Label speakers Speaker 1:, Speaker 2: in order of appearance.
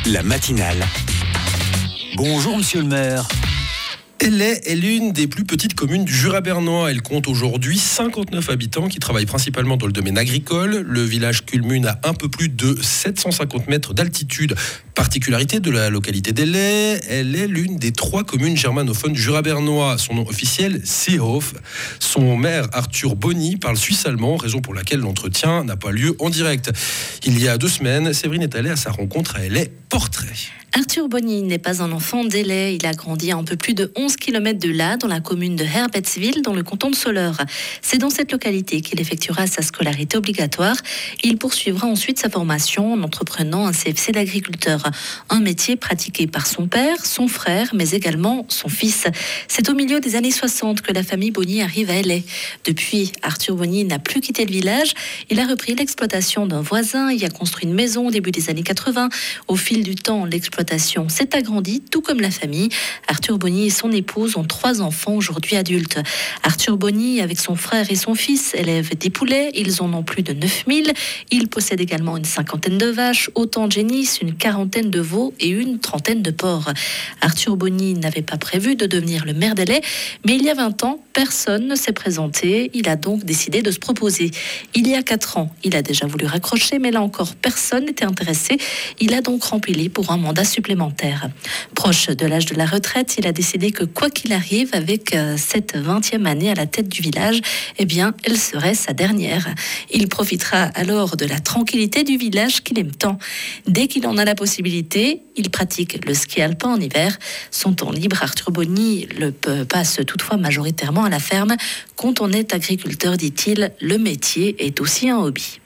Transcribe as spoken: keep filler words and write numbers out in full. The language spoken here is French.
Speaker 1: La matinale. Bonjour monsieur le maire.
Speaker 2: Ellay est l'une des plus petites communes du Jura bernois. Elle compte aujourd'hui cinquante-neuf habitants qui travaillent principalement dans le domaine agricole. Le village culmine à un peu plus de sept cent cinquante mètres d'altitude. Particularité de la localité d'Ellay, elle est l'une des trois communes germanophones du Jura bernois. Son nom officiel, Seehof. Son maire, Arthur Bonny, parle suisse-allemand, raison pour laquelle l'entretien n'a pas lieu en direct. Il y a deux semaines, Séverine est allée à sa rencontre à Ellay. Portrait.
Speaker 3: Arthur Bonny n'est pas un enfant d'Ellay. Il a grandi à un peu plus de onze kilomètres de là, dans la commune de Herbertswil, dans le canton de Soleure. C'est dans cette localité qu'il effectuera sa scolarité obligatoire. Il poursuivra ensuite sa formation en entreprenant un C F C d'agriculteur. Un métier pratiqué par son père, son frère, mais également son fils. C'est au milieu des années soixante que la famille Bonny arrive à Ellay. Depuis, Arthur Bonny n'a plus quitté le village. Il a repris l'exploitation d'un voisin, il a construit une maison au début des années quatre-vingts. Au fil du temps, l'exploitation s'est agrandie, tout comme la famille. Arthur Bonny et son épouse ont trois enfants aujourd'hui adultes. Arthur Bonny, avec son frère et son fils, élève des poulets. Ils en ont plus de neuf mille. Il possède également une cinquantaine de vaches, autant de génisses, une quarantaine de veaux et une trentaine de porcs. Arthur Bonny n'avait pas prévu de devenir le maire d'Ellay, mais il y a vingt ans, personne ne s'est présenté. Il a donc décidé de se proposer. Il y a quatre ans, il a déjà voulu raccrocher, mais là encore, personne n'était intéressé. Il a donc rempli pour un mandat supplémentaire. Proche de l'âge de la retraite, il a décidé que quoi qu'il arrive, avec euh, cette vingtième année à la tête du village, eh bien, elle serait sa dernière. Il profitera alors de la tranquillité du village qu'il aime tant. Dès qu'il en a la possibilité, il pratique le ski alpin en hiver. Son temps libre, Arthur Bonny le passe toutefois majoritairement à la ferme. Quand on est agriculteur, dit-il, le métier est aussi un hobby.